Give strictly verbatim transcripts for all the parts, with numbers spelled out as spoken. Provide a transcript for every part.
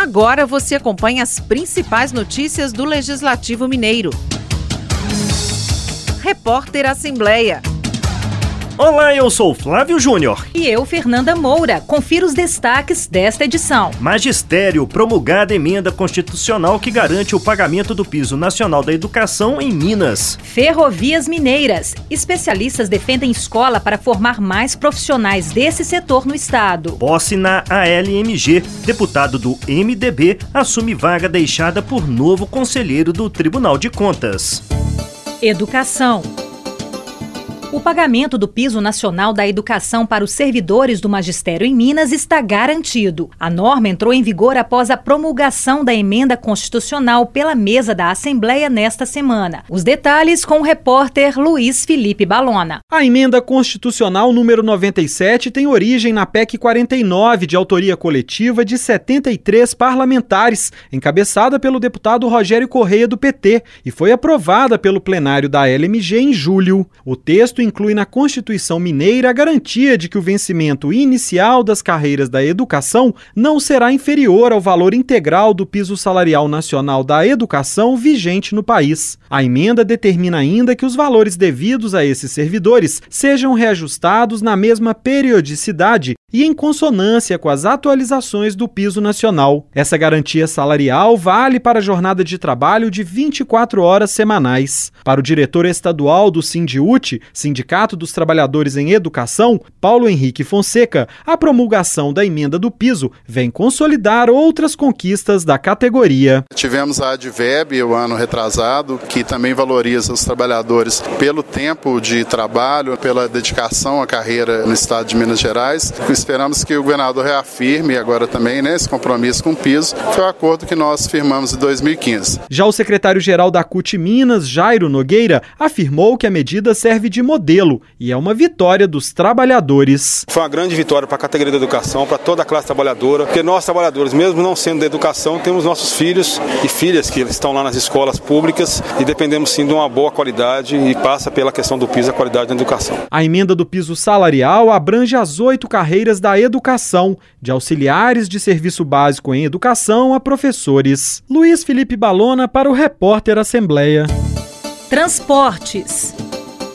Agora você acompanha as principais notícias do Legislativo Mineiro. Repórter Assembleia. Olá, eu sou Flávio Júnior. E eu, Fernanda Moura. Confira os destaques desta edição. Magistério promulgada emenda constitucional que garante o pagamento do piso nacional da educação em Minas. Ferrovias Mineiras. Especialistas defendem escola para formar mais profissionais desse setor no estado. Posse na A L M G. Deputado do M D B assume vaga deixada por novo conselheiro do Tribunal de Contas. Educação. O pagamento do piso nacional da educação para os servidores do magistério em Minas está garantido. A norma entrou em vigor após a promulgação da emenda constitucional pela mesa da Assembleia nesta semana. Os detalhes com o repórter Luiz Felipe Balona. A emenda constitucional número noventa e sete tem origem na P E C quarenta e nove, de autoria coletiva de setenta e três parlamentares, encabeçada pelo deputado Rogério Correia, do P T, e foi aprovada pelo plenário da A L M G em julho. O texto inclui na Constituição Mineira a garantia de que o vencimento inicial das carreiras da educação não será inferior ao valor integral do piso salarial nacional da educação vigente no país. A emenda determina ainda que os valores devidos a esses servidores sejam reajustados na mesma periodicidade e em consonância com as atualizações do piso nacional. Essa garantia salarial vale para a jornada de trabalho de vinte e quatro horas semanais. Para o diretor estadual do Sindiúti, Sindicato dos Trabalhadores em Educação, Paulo Henrique Fonseca, a promulgação da emenda do piso vem consolidar outras conquistas da categoria. Tivemos a Adveb, o ano retrasado, que também valoriza os trabalhadores pelo tempo de trabalho, pela dedicação à carreira no estado de Minas Gerais. Esperamos que o governador reafirme agora também, né, esse compromisso com o piso. Foi o acordo que nós firmamos em dois mil e quinze. Já o secretário-geral da C U T Minas, Jairo Nogueira, afirmou que a medida serve de modelo e é uma vitória dos trabalhadores. Foi uma grande vitória para a categoria da educação, para toda a classe trabalhadora, porque nós trabalhadores, mesmo não sendo da educação, temos nossos filhos e filhas que estão lá nas escolas públicas e dependemos sim de uma boa qualidade e passa pela questão do piso, a qualidade da educação. A emenda do piso salarial abrange as oito carreiras da educação, de auxiliares de serviço básico em educação a professores. Luiz Felipe Balona para o repórter Assembleia. Transportes.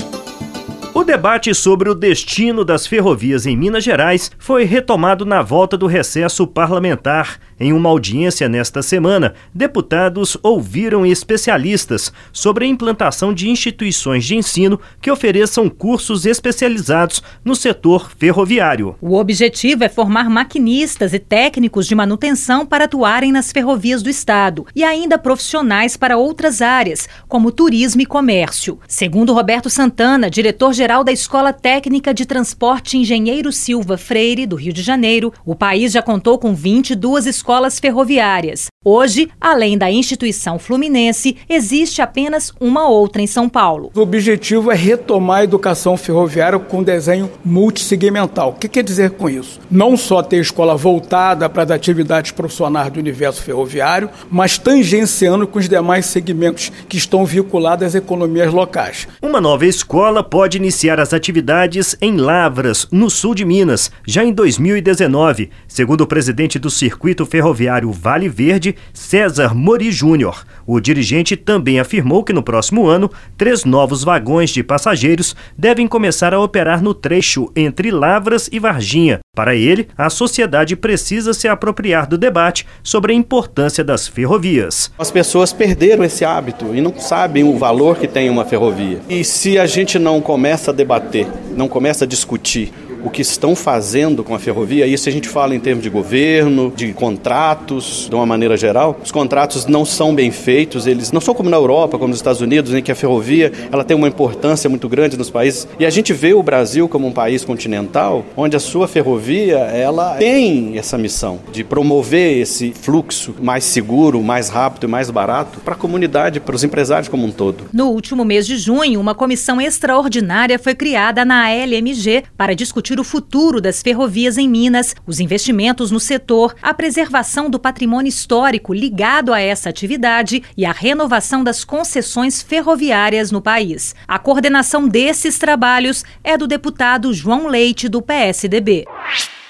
O debate sobre o destino das ferrovias em Minas Gerais foi retomado na volta do recesso parlamentar. Em uma audiência nesta semana, deputados ouviram especialistas sobre a implantação de instituições de ensino que ofereçam cursos especializados no setor ferroviário. O objetivo é formar maquinistas e técnicos de manutenção para atuarem nas ferrovias do estado e ainda profissionais para outras áreas, como turismo e comércio. Segundo Roberto Santana, diretor-geral da Escola Técnica de Transporte Engenheiro Silva Freire, do Rio de Janeiro, o país já contou com vinte e duas escolas escolas ferroviárias. Hoje, além da instituição fluminense, existe apenas uma outra em São Paulo. O objetivo é retomar a educação ferroviária com desenho multissegmental. O que quer dizer com isso? Não só ter escola voltada para as atividades profissionais do universo ferroviário, mas tangenciando com os demais segmentos que estão vinculados às economias locais. Uma nova escola pode iniciar as atividades em Lavras, no sul de Minas, já em dois mil e dezenove, segundo o presidente do Circuito Ferroviário Vale Verde, César Mori Júnior. O dirigente também afirmou que no próximo ano, três novos vagões de passageiros devem começar a operar no trecho entre Lavras e Varginha. Para ele, a sociedade precisa se apropriar do debate sobre a importância das ferrovias. As pessoas perderam esse hábito e não sabem o valor que tem uma ferrovia. E se a gente não começa a debater, não começa a discutir o que estão fazendo com a ferrovia, isso a gente fala em termos de governo, de contratos, de uma maneira geral. Os contratos não são bem feitos, eles não são como na Europa, como nos Estados Unidos, em que a ferrovia ela tem uma importância muito grande nos países. E a gente vê o Brasil como um país continental, onde a sua ferrovia ela tem essa missão de promover esse fluxo mais seguro, mais rápido e mais barato para a comunidade, para os empresários como um todo. No último mês de junho, uma comissão extraordinária foi criada na A L M G para discutir o futuro das ferrovias em Minas, os investimentos no setor, a preservação do patrimônio histórico ligado a essa atividade e a renovação das concessões ferroviárias no país. A coordenação desses trabalhos é do deputado João Leite, do P S D B.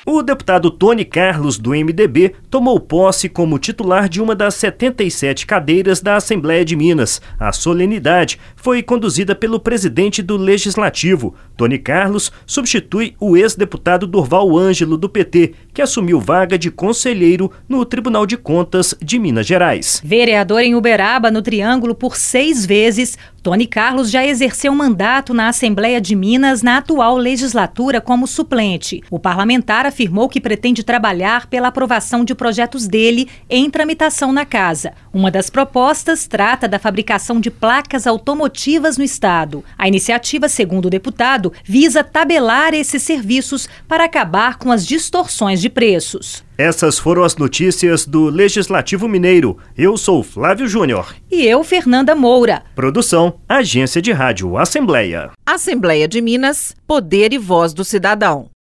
O deputado Tony Carlos, do M D B, tomou posse como titular de uma das setenta e sete cadeiras da Assembleia de Minas. A solenidade foi conduzida pelo presidente do Legislativo. Tony Carlos substitui o ex-deputado Durval Ângelo, do P T, que assumiu vaga de conselheiro no Tribunal de Contas de Minas Gerais. Vereador em Uberaba, no Triângulo, por seis vezes, Tony Carlos já exerceu mandato na Assembleia de Minas na atual legislatura como suplente. O parlamentar afirmou que pretende trabalhar pela aprovação de projetos dele em tramitação na casa. Uma das propostas trata da fabricação de placas automotivas no estado. A iniciativa, segundo o deputado, visa tabelar esses serviços para acabar com as distorções de preços. Essas foram as notícias do Legislativo Mineiro. Eu sou Flávio Júnior. E eu, Fernanda Moura. Produção, Agência de Rádio Assembleia. Assembleia de Minas, Poder e Voz do Cidadão.